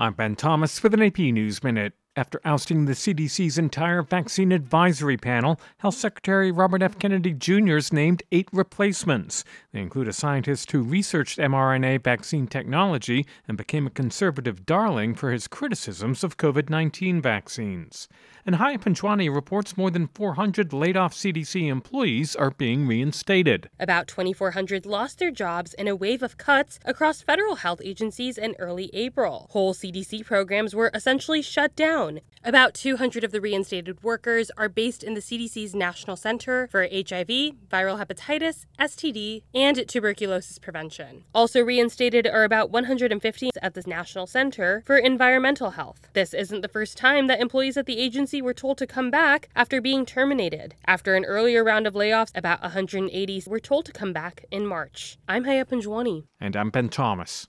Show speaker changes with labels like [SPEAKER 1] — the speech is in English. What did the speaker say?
[SPEAKER 1] I'm Ben Thomas with an AP News Minute. After ousting the CDC's entire vaccine advisory panel, Health Secretary Robert F. Kennedy Jr. has named 8 replacements. They include a scientist who researched mRNA vaccine technology and became a conservative darling for his criticisms of COVID-19 vaccines. And Haya Panjwani reports more than 400 laid-off CDC employees are being reinstated.
[SPEAKER 2] About 2,400 lost their jobs in a wave of cuts across federal health agencies in early April. Whole CDC programs were essentially shut down. About 200 of the reinstated workers are based in the CDC's National Center for HIV, Viral Hepatitis, STD, and Tuberculosis Prevention. Also reinstated are about 150 at the National Center for Environmental Health. This isn't the first time that employees at the agency were told to come back after being terminated. After an earlier round of layoffs, about 180 were told to come back in March. I'm Haya Panjwani.
[SPEAKER 1] And I'm Ben Thomas.